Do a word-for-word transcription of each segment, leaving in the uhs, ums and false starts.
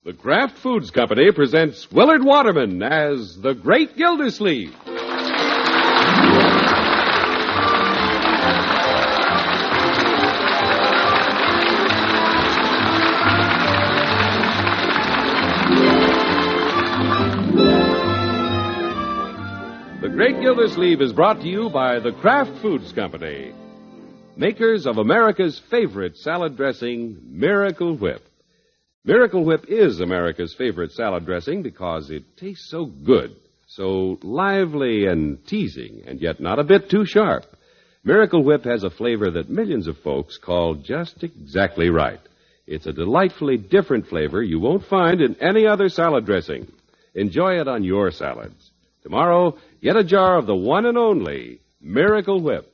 The Kraft Foods Company presents Willard Waterman as the Great Gildersleeve. The Great Gildersleeve is brought to you by the Kraft Foods Company, makers of America's favorite salad dressing, Miracle Whip. Miracle Whip is America's favorite salad dressing because it tastes so good, so lively and teasing, and yet not a bit too sharp. Miracle Whip has a flavor that millions of folks call just exactly right. It's a delightfully different flavor you won't find in any other salad dressing. Enjoy it on your salads. Tomorrow, get a jar of the one and only Miracle Whip.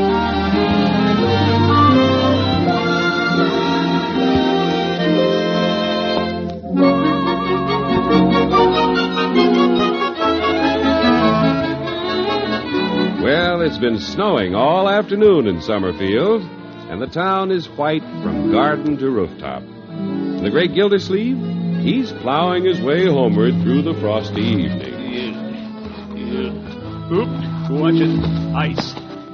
Well, it's been snowing all afternoon in Summerfield, and the town is white from garden to rooftop. The Great Gildersleeve, he's plowing his way homeward through the frosty evening. Oops, watch it. Ice.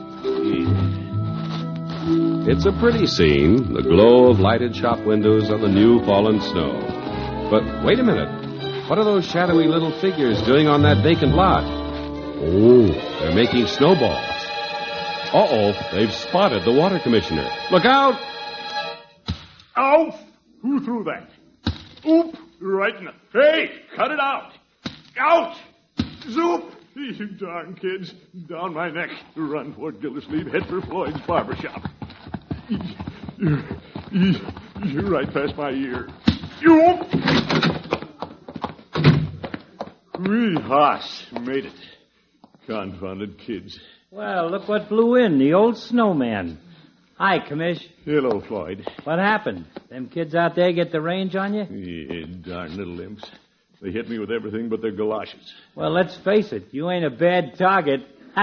It's a pretty scene, the glow of lighted shop windows on the new fallen snow. But wait a minute. What are those shadowy little figures doing on that vacant lot? Oh, they're making snowballs. Uh-oh, they've spotted the water commissioner. Look out! Ow! Who threw that? Oop! Right in the... Hey, cut it out! Out! Zoop! You darn kids. Down my neck. Run, Fort Gildersleeve. Head for Floyd's barber shop. You're, you're right past my ear. You! Wee hoss. Made it. Confounded kids. Well, look what blew in. The old snowman. Hi, Commish. Hello, Floyd. What happened? Them kids out there get the range on you? Yeah, darn little imps. They hit me with everything but their galoshes. Well, let's face it. You ain't a bad target.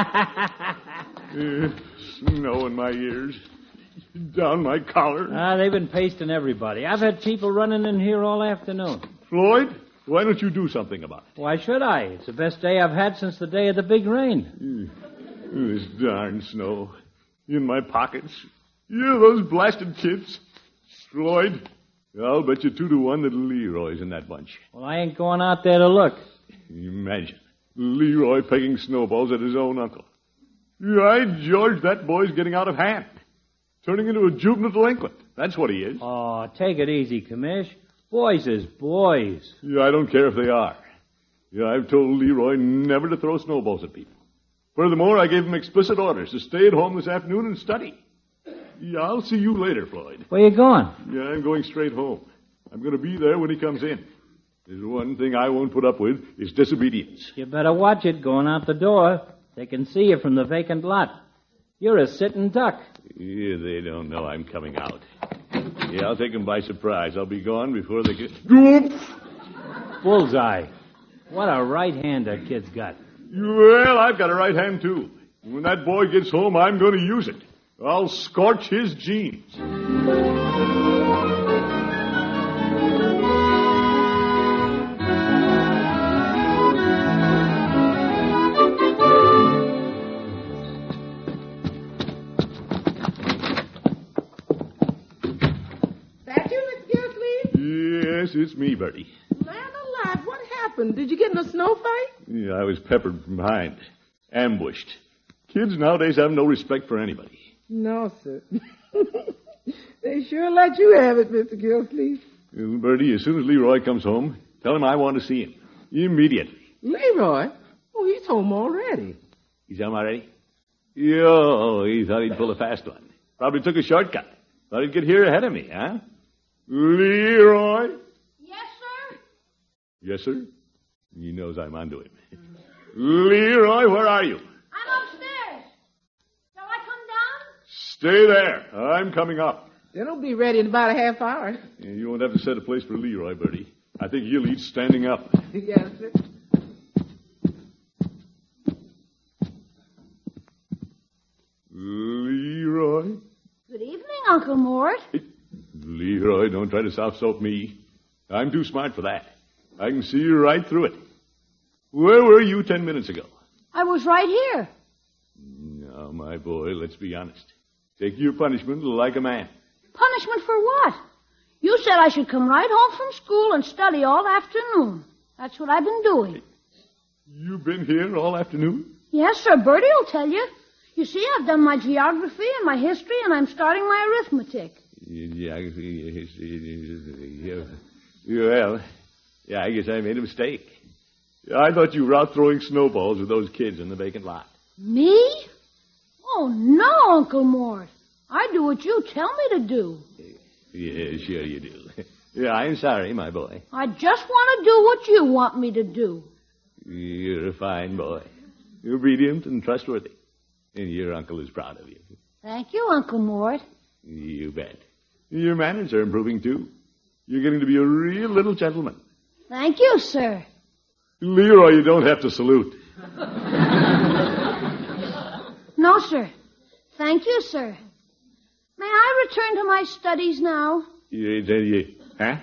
uh, snow in my ears. Down my collar. Ah, they've been pasting everybody. I've had people running in here all afternoon. Floyd, why don't you do something about it? Why should I? It's the best day I've had since the day of the big rain. Uh, this darn snow. In my pockets. Yeah, those blasted kids. Floyd, I'll bet you two to one that Leroy's in that bunch. Well, I ain't going out there to look. Imagine. Leroy pegging snowballs at his own uncle. Right, George, that boy's getting out of hand. Turning into a juvenile delinquent. That's what he is. Oh, take it easy, Commish. Boys is boys. Yeah, I don't care if they are. Yeah, I've told Leroy never to throw snowballs at people. Furthermore, I gave him explicit orders to stay at home this afternoon and study. Yeah, I'll see you later, Floyd. Where you going? Yeah, I'm going straight home. I'm going to be there when he comes in. There's one thing I won't put up with is disobedience. You better watch it going out the door. They can see you from the vacant lot. You're a sitting duck. Yeah, they don't know I'm coming out. Yeah, I'll take them by surprise. I'll be gone before they get... Oops! Bullseye. What a right hand that kid's got. Well, I've got a right hand, too. When that boy gets home, I'm going to use it. I'll scorch his jeans. That you, Mister Gildersleeve? Yes, it's me, Bertie. Man alive, what happened? Did you get in a snow fight? Yeah, I was peppered from behind. Ambushed. Kids nowadays have no respect for anybody. No, sir. They sure let you have it, Mister Gildersleeve. Well, Bertie, as soon as Leroy comes home, tell him I want to see him. Immediately. Leroy? Oh, he's home already. He's home already? Yo, he thought he'd pull a fast one. Probably took a shortcut. Thought he'd get here ahead of me, huh? Leroy? Yes, sir? Yes, sir? He knows I'm onto him. Leroy, where are you? I'm upstairs. Shall I come down? Stay there. I'm coming up. Then it'll be ready in about a half hour. Yeah, you won't have to set a place for Leroy, Bertie. I think he'll eat standing up. Yes, sir. Leroy? Good evening, Uncle Mort. Leroy, don't try to soft soap me. I'm too smart for that. I can see right through it. Where were you ten minutes ago? I was right here. Now, my boy, let's be honest. Take your punishment like a man. Punishment for what? You said I should come right home from school and study all afternoon. That's what I've been doing. You've been here all afternoon? Yes, sir. Bertie will tell you. You see, I've done my geography and my history, and I'm starting my arithmetic. Geography, history, well, yeah, I guess I made a mistake. I thought you were out throwing snowballs with those kids in the vacant lot. Me? Oh, no, Uncle Mort. I do what you tell me to do. Yeah, sure you do. Yeah, I'm sorry, my boy. I just want to do what you want me to do. You're a fine boy. You're obedient and trustworthy. And your uncle is proud of you. Thank you, Uncle Mort. You bet. Your manners are improving, too. You're getting to be a real little gentleman. Thank you, sir. Leroy, you don't have to salute. No, sir. Thank you, sir. May I return to my studies now? Yeah, yeah. Huh?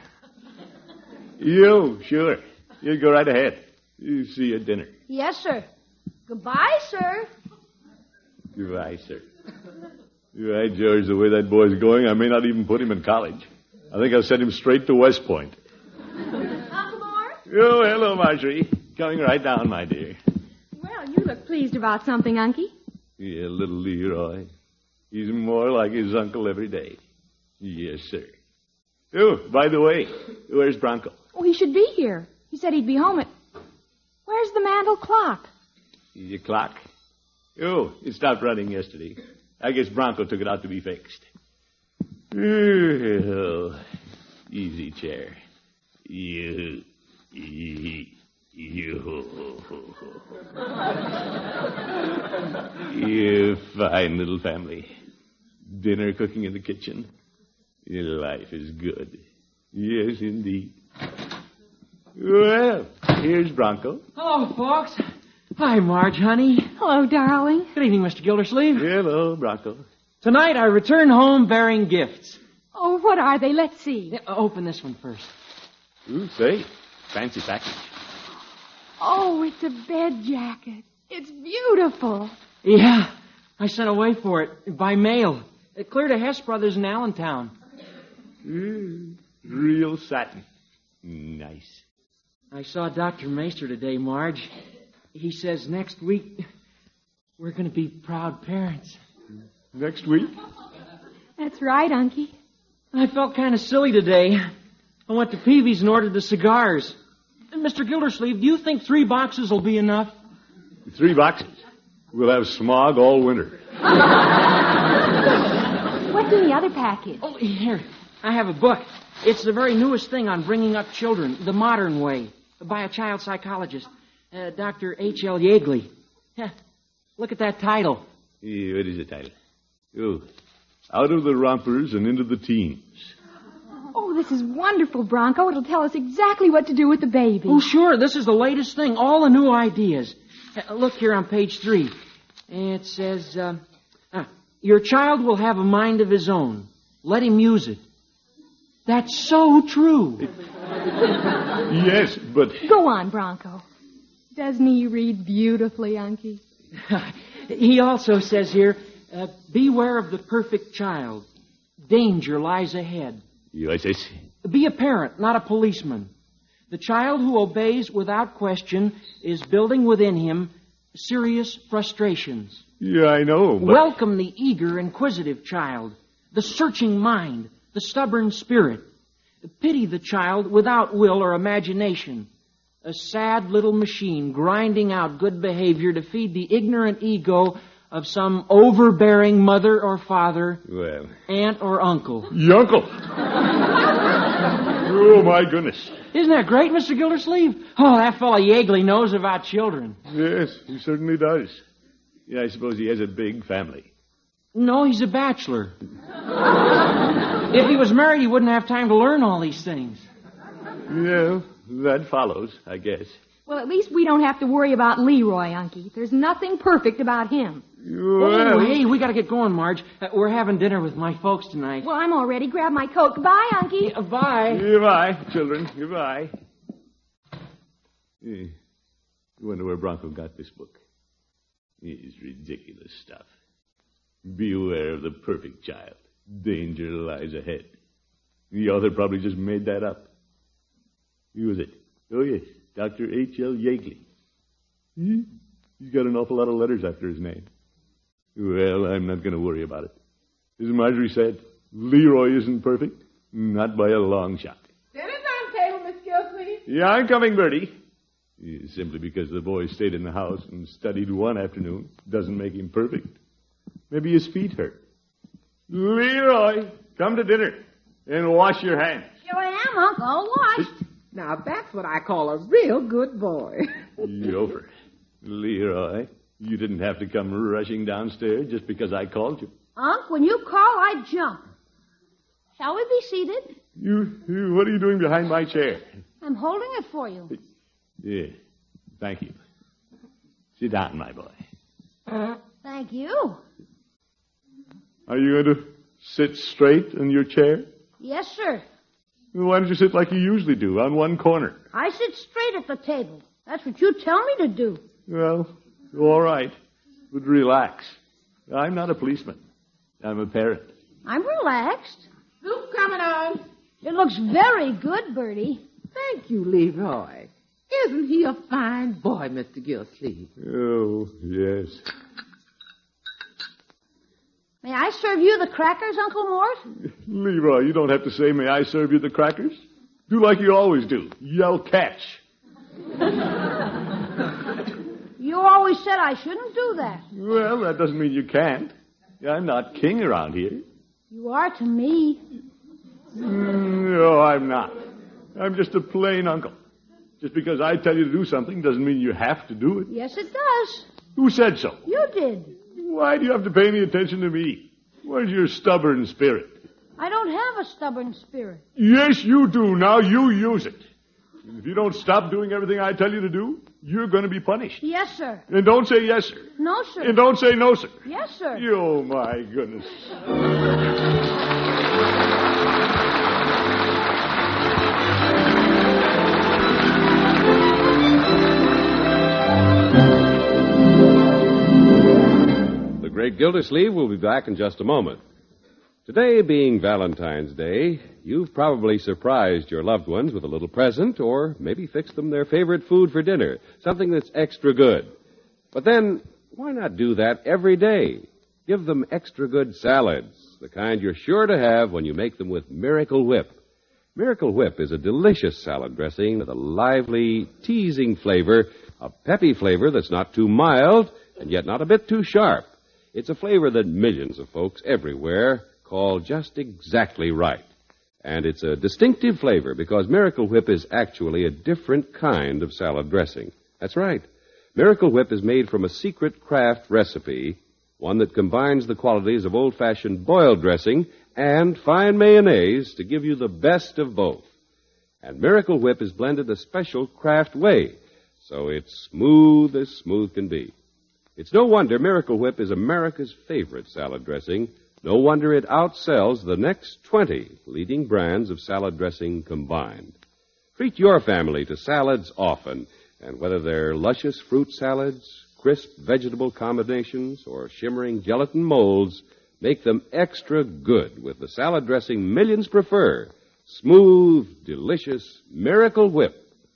You, sure. You go right ahead. You see you at dinner. Yes, sir. Goodbye, sir. Goodbye, sir. You're right, George. The way that boy's going, I may not even put him in college. I think I'll send him straight to West Point. Uncle Mort? Oh, hello, Marjorie. Coming right down, my dear. Well, you look pleased about something, Unky. Yeah, little Leroy. He's more like his uncle every day. Yes, sir. Oh, by the way, where's Bronco? Oh, he should be here. He said he'd be home at... Where's the mantel clock? Your clock? Oh, it stopped running yesterday. I guess Bronco took it out to be fixed. Oh, easy chair. You, you, you. You fine little family. Dinner cooking in the kitchen. Your life is good. Yes, indeed. Well, here's Bronco. Hello, folks. Hi, Marge, honey. Hello, darling. Good evening, Mister Gildersleeve. Hello, Bronco. Tonight I return home bearing gifts. Oh, what are they? Let's see. Yeah, open this one first. Ooh, say, fancy package. Oh, it's a bed jacket. It's beautiful. Yeah, I sent away for it by mail. It cleared to Hess Brothers in Allentown. Mm, real satin. Nice. I saw Doctor Maester today, Marge. He says next week we're going to be proud parents. Next week? That's right, Unky. I felt kind of silly today. I went to Peavy's and ordered the cigars. Mister Gildersleeve, do you think three boxes will be enough? Three boxes. We'll have smog all winter. What's in the other package? Oh, here. I have a book. It's the very newest thing on bringing up children, the modern way, by a child psychologist, uh, Doctor H L Yeagley. Yeah, look at that title. Yeah, what is the title? Oh, Out of the Rompers and Into the Teens. Oh, this is wonderful, Bronco. It'll tell us exactly what to do with the baby. Oh, sure. This is the latest thing. All the new ideas. Uh, look here on page three. It says, uh, ah, your child will have a mind of his own. Let him use it. That's so true. Yes, but... Go on, Bronco. Doesn't he read beautifully, Unky? He also says here, uh, beware of the perfect child. Danger lies ahead. Yes, yes. Be a parent, not a policeman. The child who obeys without question is building within him serious frustrations. Yeah, I know, but... Welcome the eager, inquisitive child, the searching mind, the stubborn spirit. Pity the child without will or imagination. A sad little machine grinding out good behavior to feed the ignorant ego of some overbearing mother or father, Well... aunt or uncle. Your uncle! Oh, my goodness. Isn't that great, Mister Gildersleeve? Oh, that fellow Yeagley knows about children. Yes, he certainly does. Yeah, I suppose he has a big family. No, he's a bachelor. If he was married, he wouldn't have time to learn all these things. Yeah, that follows, I guess. Well, at least we don't have to worry about Leroy, Unky. There's nothing perfect about him. Well, Oh, hey, we gotta get going, Marge. Uh, we're having dinner with my folks tonight. Well, I'm all ready. Grab my coat. Goodbye, Unky. Uh, bye. goodbye, children. Goodbye. Eh, I wonder where Bronco got this book. It's ridiculous stuff. Beware of the perfect child. Danger lies ahead. The author probably just made that up. Who was it? Oh, yes, Doctor H L Yeagley. Hmm? He's got an awful lot of letters after his name. Well, I'm not going to worry about it. As Marjorie said, Leroy isn't perfect. Not by a long shot. Dinner's on table, Miss Gilsleeve. Yeah, I'm coming, Bertie. Simply because the boy stayed in the house and studied one afternoon doesn't make him perfect. Maybe his feet hurt. Leroy, come to dinner and wash your hands. Sure am, Uncle. All washed. Now, that's what I call a real good boy. Yover. Leroy, you didn't have to come rushing downstairs just because I called you. Unc, when you call, I jump. Shall we be seated? You, you what are you doing behind my chair? I'm holding it for you. Yeah, thank you. Sit down, my boy. Thank you. Are you going to sit straight in your chair? Yes, sir. Why don't you sit like you usually do, on one corner? I sit straight at the table. That's what you tell me to do. Well, all right. But relax. I'm not a policeman. I'm a parent. I'm relaxed. Soup coming on. It looks very good, Bertie. Thank you, Leroy. Isn't he a fine boy, Mister Gilsleeve? Oh, yes. May I serve you the crackers, Uncle Mort? Leroy, you don't have to say, may I serve you the crackers? Do like you always do. Yell catch. You always said I shouldn't do that. Well, that doesn't mean you can't. I'm not king around here. You are to me. Mm, no, I'm not. I'm just a plain uncle. Just because I tell you to do something doesn't mean you have to do it. Yes, it does. Who said so? You did. Why do you have to pay any attention to me? Where's your stubborn spirit? I don't have a stubborn spirit. Yes, you do. Now you use it. And if you don't stop doing everything I tell you to do, you're going to be punished. Yes, sir. And don't say yes, sir. No, sir. And don't say no, sir. Yes, sir. Oh, my goodness. The Great Gildersleeve will be back in just a moment. Today being Valentine's Day, you've probably surprised your loved ones with a little present or maybe fixed them their favorite food for dinner, something that's extra good. But then, why not do that every day? Give them extra good salads, the kind you're sure to have when you make them with Miracle Whip. Miracle Whip is a delicious salad dressing with a lively, teasing flavor, a peppy flavor that's not too mild and yet not a bit too sharp. It's a flavor that millions of folks everywhere call just exactly right. And it's a distinctive flavor because Miracle Whip is actually a different kind of salad dressing. That's right. Miracle Whip is made from a secret craft recipe, one that combines the qualities of old-fashioned boiled dressing and fine mayonnaise to give you the best of both. And Miracle Whip is blended a special craft way, so it's smooth as smooth can be. It's no wonder Miracle Whip is America's favorite salad dressing. No wonder it outsells the next twenty leading brands of salad dressing combined. Treat your family to salads often, and whether they're luscious fruit salads, crisp vegetable combinations, or shimmering gelatin molds, make them extra good with the salad dressing millions prefer. Smooth, delicious Miracle Whip.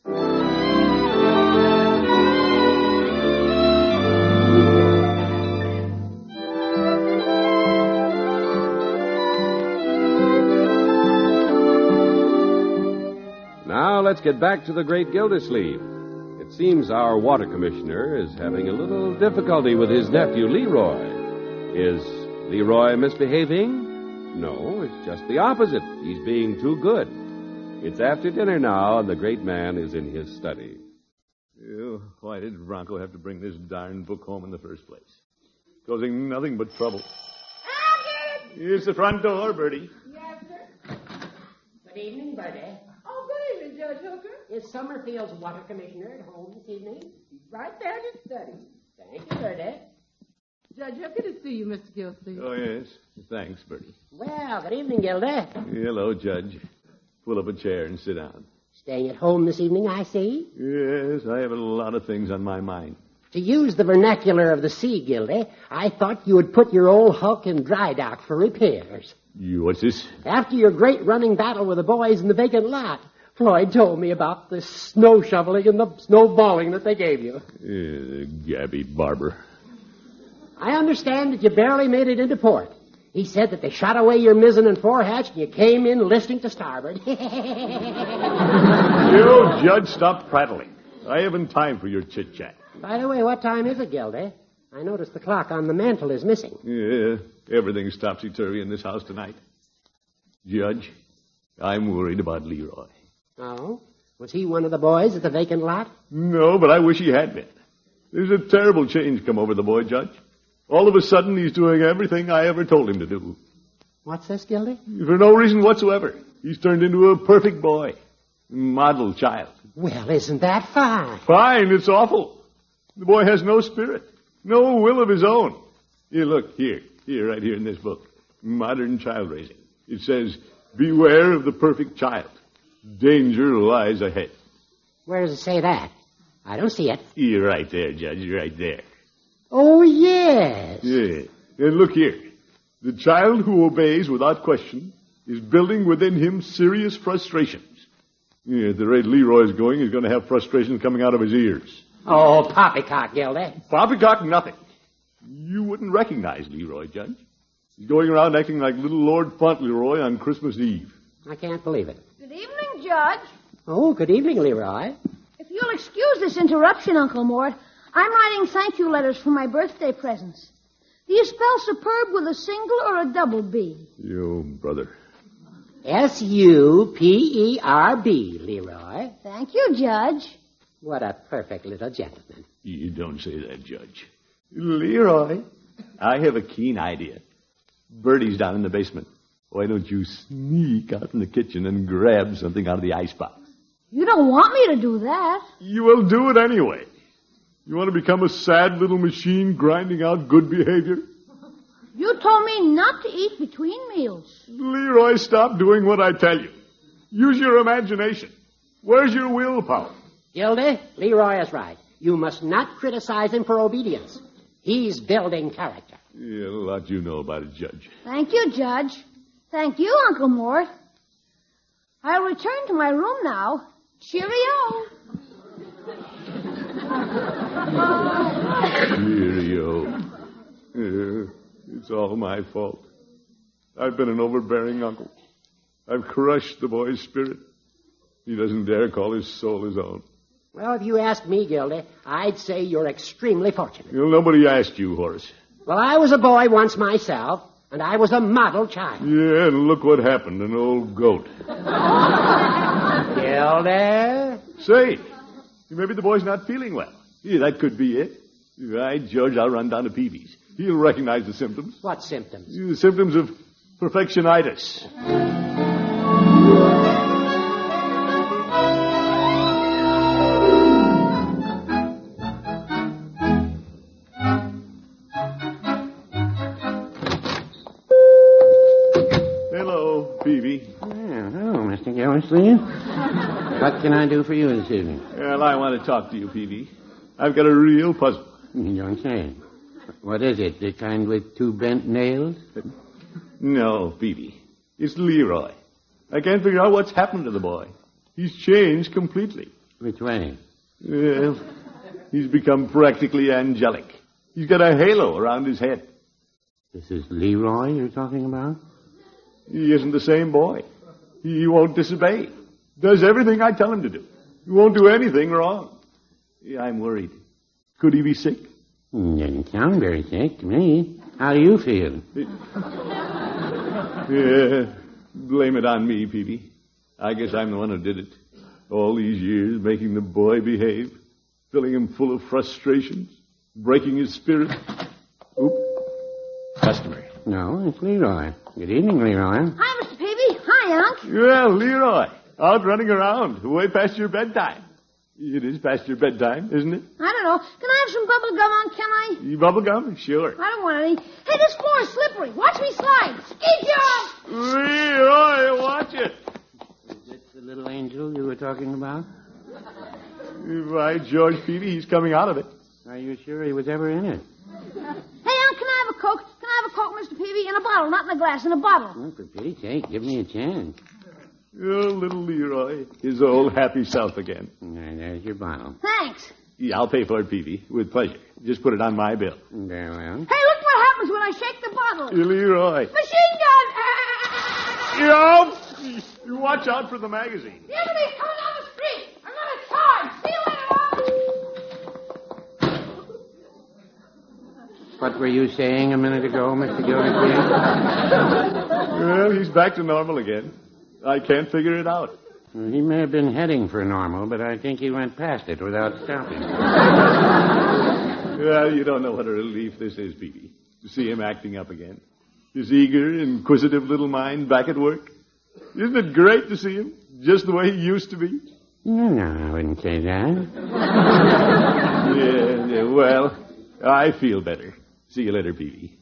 Now let's get back to the Great Gildersleeve. It seems our water commissioner is having a little difficulty with his nephew Leroy. Is Leroy misbehaving? No, it's just the opposite. He's being too good. It's after dinner now, and the great man is in his study. Oh, why did Bronco have to bring this darn book home in the first place? Causing nothing but trouble. Aggie! Here's the front door, Bertie. Yes, sir. Good evening, Bertie. Oh, good evening, Judge Hooker. Is Summerfield's water commissioner at home this evening? He's right there in his study. Thank you, Bertie. Judge, happy to see you, Mister Gilsleeve. Oh, yes. Thanks, Bertie. Well, good evening, Gilda. Hello, Judge. Pull up a chair and sit down. Staying at home this evening, I see. Yes, I have a lot of things on my mind. To use the vernacular of the sea, Gilda, I thought you would put your old hulk in dry dock for repairs. You, what's this? After your great running battle with the boys in the vacant lot, Floyd told me about the snow shoveling and the snowballing that they gave you. Uh, Gabby Barber. I understand that you barely made it into port. He said that they shot away your mizzen and forehatch and you came in listing to starboard. You, Judge, stop prattling. I haven't time for your chit-chat. By the way, what time is it, Gilda? I noticed the clock on the mantel is missing. Yeah, everything's topsy-turvy in this house tonight. Judge, I'm worried about Leroy. Oh? Was he one of the boys at the vacant lot? No, but I wish he had been. There's a terrible change come over the boy, Judge. All of a sudden, he's doing everything I ever told him to do. What's this, Gildy? For no reason whatsoever. He's turned into a perfect boy. Model child. Well, isn't that fine? Fine, it's awful. The boy has no spirit. No will of his own. Here, look, here. Here, right here in this book. Modern Child Raising. It says, beware of the perfect child. Danger lies ahead. Where does it say that? I don't see it. You're right there, Judge. You're right there. Oh, yes. Yeah. And look here. The child who obeys without question is building within him serious frustrations. Yeah, at the rate Leroy's going, he's going to have frustrations coming out of his ears. Oh, poppycock, Gildy. Poppycock, nothing. You wouldn't recognize Leroy, Judge. He's going around acting like little Lord Fauntleroy on Christmas Eve. I can't believe it. Good evening, Judge. Oh, good evening, Leroy. If you'll excuse this interruption, Uncle Mort, I'm writing thank you letters for my birthday presents. Do you spell superb with a single or a double B? You brother. S U P E R B, Leroy. Thank you, Judge. What a perfect little gentleman. You don't say that, Judge. Leroy, I have a keen idea. Bertie's down in the basement. Why don't you sneak out in the kitchen and grab something out of the icebox? You don't want me to do that. You will do it anyway. You want to become a sad little machine grinding out good behavior? You told me not to eat between meals. Leroy, stop doing what I tell you. Use your imagination. Where's your willpower? Gildy, Leroy is right. You must not criticize him for obedience. He's building character. Yeah, a lot you know about it, Judge. Thank you, Judge. Thank you, Uncle Mort. I'll return to my room now. Cheerio. Cheerio. Yeah, it's all my fault. I've been an overbearing uncle. I've crushed the boy's spirit. He doesn't dare call his soul his own. Well, if you ask me, Gildy, I'd say you're extremely fortunate. You know, nobody asked you, Horace. Well, I was a boy once myself, and I was a model child. Yeah, and look what happened, an old goat. Gildy? Say, maybe the boy's not feeling well. Yeah, that could be it. Right, Judge, I'll run down to Peavy's. He'll recognize the symptoms. What symptoms? The symptoms of perfectionitis. Hello, Peavy. Well, hello, Mister Gildersleeve. What can I do for you this evening? Well, I want to talk to you, Peavy. I've got a real puzzle. You don't say. What is it? The kind with two bent nails? No, Peavy. It's Leroy. I can't figure out what's happened to the boy. He's changed completely. Which way? Well, he's become practically angelic. He's got a halo around his head. This is Leroy you're talking about? He isn't the same boy. He won't disobey. Does everything I tell him to do. He won't do anything wrong. Yeah, I'm worried. Could he be sick? He doesn't sound very sick to me. How do you feel? Yeah, blame it on me, Peavy. I guess I'm the one who did it. All these years making the boy behave, filling him full of frustrations, breaking his spirit. Oop. Customer. No, it's Leroy. Good evening, Leroy. Hi, Mister Peavy. Hi, Unc. Well, Leroy, out running around, way past your bedtime. It is past your bedtime, isn't it? I don't know. Can I have some bubble gum on, can I? You bubble gum? Sure. I don't want any. Hey, this floor is slippery. Watch me slide. Ski jump! Leroy, watch it. Is it the little angel you were talking about? By George Peavy, he's coming out of it. Are you sure he was ever in it? Hey, Unc, can I have a Coke? Can I have a Coke, Mister Peavy? In a bottle, not in a glass, in a bottle. Oh, for pity's sake, give me a chance. Oh, little Leroy, his old happy self again. There, there's your bottle. Thanks. Yeah, I'll pay for it, Peavy, with pleasure. Just put it on my bill. Very well. Hey, look what happens when I shake the bottle. Leroy. Machine gun! Yo! You watch out for the magazine. The enemy's coming down the street. I'm going to charge. See you later, Unc. What were you saying a minute ago, Mister Gildersleeve? Well, he's back to normal again. I can't figure it out. Well, he may have been heading for normal, but I think he went past it without stopping. Well, you don't know what a relief this is, Peavy, to see him acting up again. His eager, inquisitive little mind back at work. Isn't it great to see him, just the way he used to be? No, no, I wouldn't say that. yeah, yeah, well, I feel better. See you later, Peavy.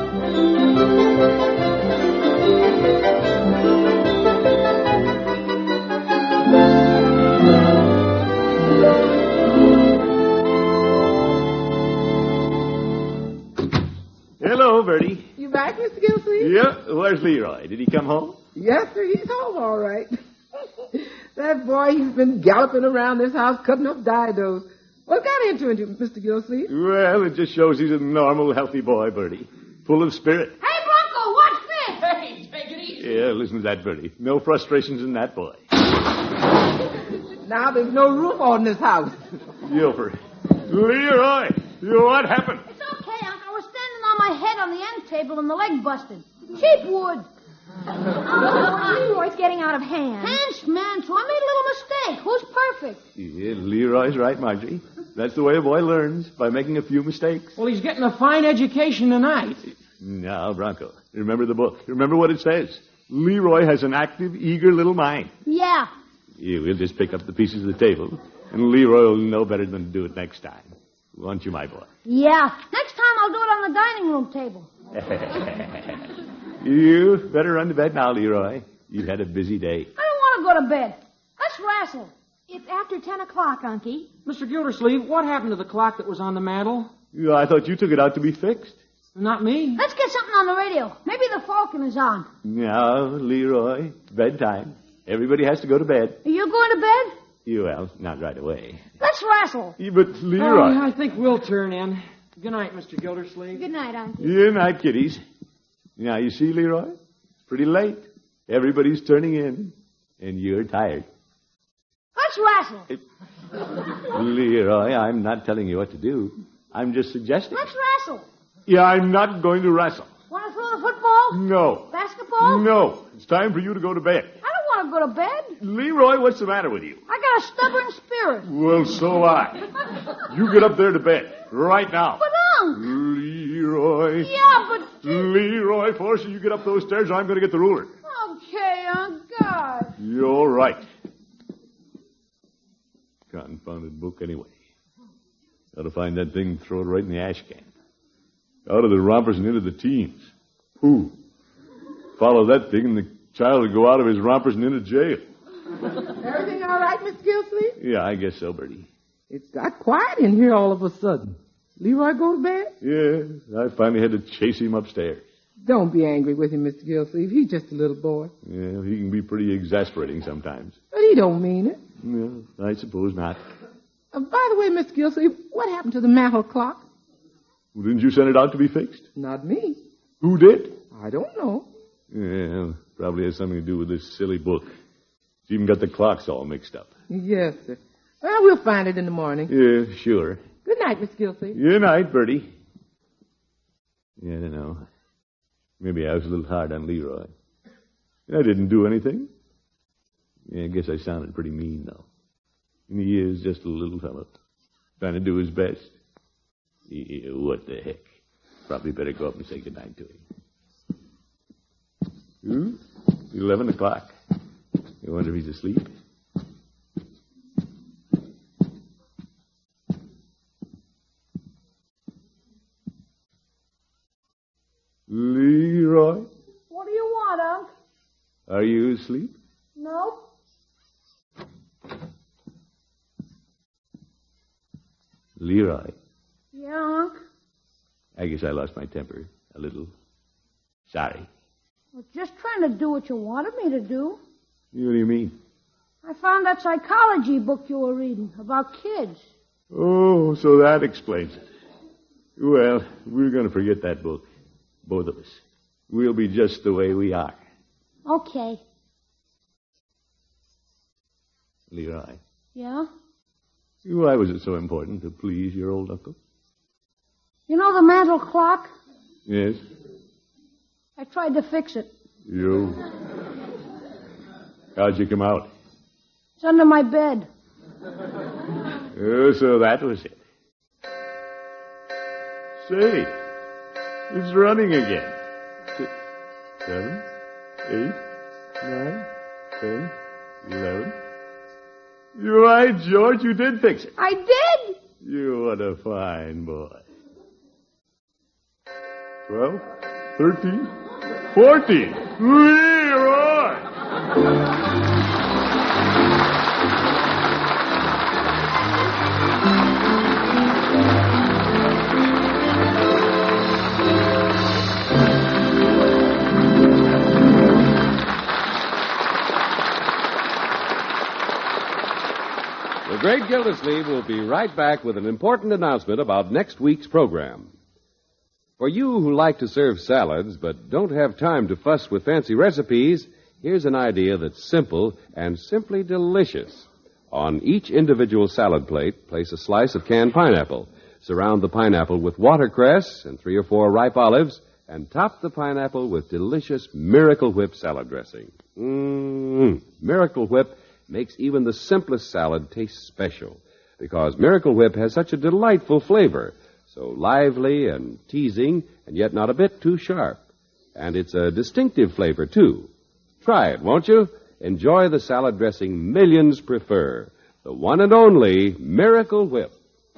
Hello, Bertie. You back, Mister Gilsleeve? Yeah, where's Leroy? Did he come home? Yes, sir. He's home all right. That boy, he's been galloping around this house cutting up didos. What got into him, Mister Gilsleeve? Well, it just shows he's a normal, healthy boy, Bertie. Full of spirit. Hey, Bronco, watch this. Hey, take it easy. Yeah, listen to that, Bertie. No frustrations in that boy. Now there's no roof on this house. Gilford. Leroy, what happened? It's okay, Unc. I was standing on my head on the end table and the leg busted. Cheap wood. Leroy's getting out of hand. Hands, man, so I made a little mistake. Who's perfect? Yeah, Leroy's right, Marjorie. That's the way a boy learns, by making a few mistakes. Well, he's getting a fine education tonight. Now, Bronco, remember the book. Remember what it says. Leroy has an active, eager little mind. Yeah. Yeah, we'll just pick up the pieces of the table, and Leroy will know better than to do it next time. Won't you, my boy? Yeah. Next time I'll do it on the dining room table. You better run to bed now, Leroy. You've had a busy day. I don't want to go to bed. Let's wrestle. It's after ten o'clock, Unky. Mister Gildersleeve, what happened to the clock that was on the mantel? Yeah, I thought you took it out to be fixed. Not me. Let's get something on the radio. Maybe the Falcon is on. Now, Leroy, bedtime. Everybody has to go to bed. Are you going to bed? You, well, not right away. Let's wrestle. Yeah, but, Leroy. Oh, I think we'll turn in. Good night, Mister Gildersleeve. Good night, Unky. Good night, kiddies. Now, you see, Leroy? It's pretty late. Everybody's turning in, and you're tired. Let's wrestle. Leroy, I'm not telling you what to do. I'm just suggesting. Let's wrestle. Yeah, I'm not going to wrestle. Want to throw the football? No. Basketball? No. It's time for you to go to bed. I don't want to go to bed. Leroy, what's the matter with you? I got a stubborn spirit. Well, so I. You get up there to bed. Right now. But, Unc. Leroy. Yeah, but... Leroy, force you get up those stairs or I'm going to get the ruler. Okay, Unc. God. You're right. Confounded book anyway. Got to find that thing and throw it right in the ash can. Out of the rompers and into the teens. Who? Follow that thing and the child will go out of his rompers and into jail. Everything all right, Mister Gilsleeve? Yeah, I guess so, Bertie. It's got quiet in here all of a sudden. Leroy go to bed? Yeah, I finally had to chase him upstairs. Don't be angry with him, Mister Gilsleeve. He's just a little boy. Yeah, he can be pretty exasperating sometimes. But he don't mean it. Yeah, I suppose not. Uh, by the way, Mister Gilsleeve, what happened to the mantel clock? Well, didn't you send it out to be fixed? Not me. Who did? I don't know. Yeah, probably has something to do with this silly book. It's even got the clocks all mixed up. Yes, sir. Well, we'll find it in the morning. Yeah, sure. Good night, Miss Gilsleeve. Good night, Bertie. Yeah, I don't know. Maybe I was a little hard on Leroy. I didn't do anything. Yeah, I guess I sounded pretty mean, though. And he is just a little fellow, trying to do his best. Yeah, what the heck? Probably better go up and say goodnight to him. Hmm? Eleven o'clock. I wonder if he's asleep. you asleep? Nope. Leroy, Yeah, Unc? I guess I lost my temper a little. Sorry. I was just trying to do what you wanted me to do. What do you mean? I found that psychology book you were reading about kids. Oh, so that explains it. Well, we're going to forget that book. Both of us. We'll be just the way we are. Okay. Leroy, Yeah? why was it so important to please your old uncle? You know the mantel clock? Yes? I tried to fix it. You. How'd you come out? It's under my bed. Oh, so that was it. Say, it's running again. Six, seven, eight, nine, ten, eleven. You're right, George. You did fix it. I did? You what a fine boy. Twelve, thirteen, fourteen. Leroy! The Great Gildersleeve will be right back with an important announcement about next week's program. For you who like to serve salads but don't have time to fuss with fancy recipes, here's an idea that's simple and simply delicious. On each individual salad plate, place a slice of canned pineapple. Surround the pineapple with watercress and three or four ripe olives, and top the pineapple with delicious Miracle Whip salad dressing. Mmm, Miracle Whip makes even the simplest salad taste special because Miracle Whip has such a delightful flavor, so lively and teasing and yet not a bit too sharp. And it's a distinctive flavor, too. Try it, won't you? Enjoy the salad dressing millions prefer, the one and only Miracle Whip.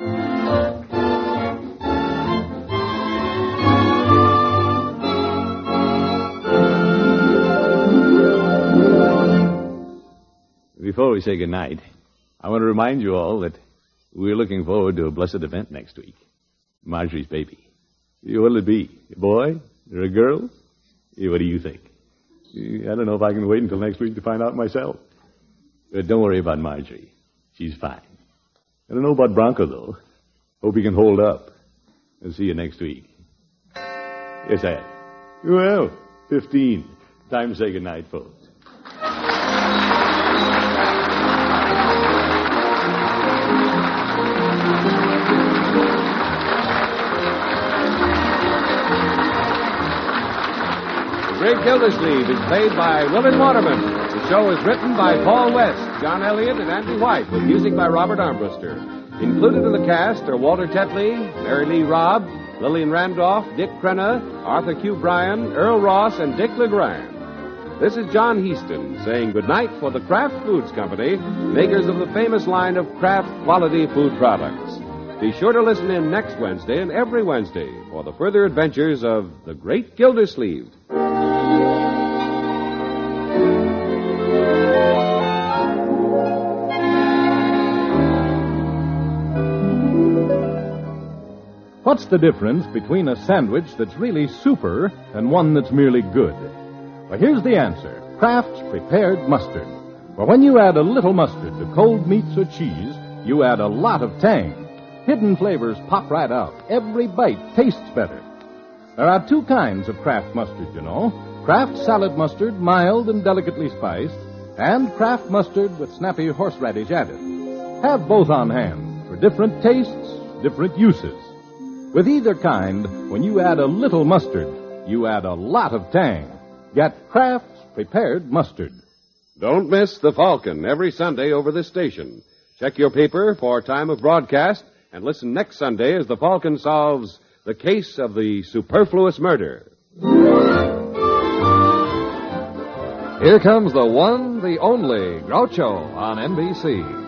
Before we say goodnight, I want to remind you all that we're looking forward to a blessed event next week. Marjorie's baby. What'll it be? A boy or a girl? What do you think? I don't know if I can wait until next week to find out myself. But don't worry about Marjorie. She's fine. I don't know about Bronco, though. Hope he can hold up. I'll see you next week. Yes, I am. Well, fifteen. Time to say goodnight, folks. The Great Gildersleeve is played by Willard Waterman. The show is written by Paul West, John Elliott, and Andy White, with music by Robert Armbruster. Included in the cast are Walter Tetley, Mary Lee Robb, Lillian Randolph, Dick Crenna, Arthur Q. Bryan, Earl Ross, and Dick LeGrand. This is John Heaston saying goodnight for the Kraft Foods Company, makers of the famous line of Kraft quality food products. Be sure to listen in next Wednesday and every Wednesday for the further adventures of the Great Gildersleeve. What's the difference between a sandwich that's really super and one that's merely good? Well, here's the answer. Kraft's Prepared Mustard. For when you add a little mustard to cold meats or cheese, you add a lot of tang. Hidden flavors pop right out. Every bite tastes better. There are two kinds of Kraft mustard, you know. Kraft salad mustard, mild and delicately spiced, and Kraft mustard with snappy horseradish added. Have both on hand for different tastes, different uses. With either kind, when you add a little mustard, you add a lot of tang. Get Kraft's Prepared Mustard. Don't miss The Falcon every Sunday over this station. Check your paper for time of broadcast and listen next Sunday as The Falcon solves the case of the superfluous murder. Here comes the one, the only Groucho on N B C.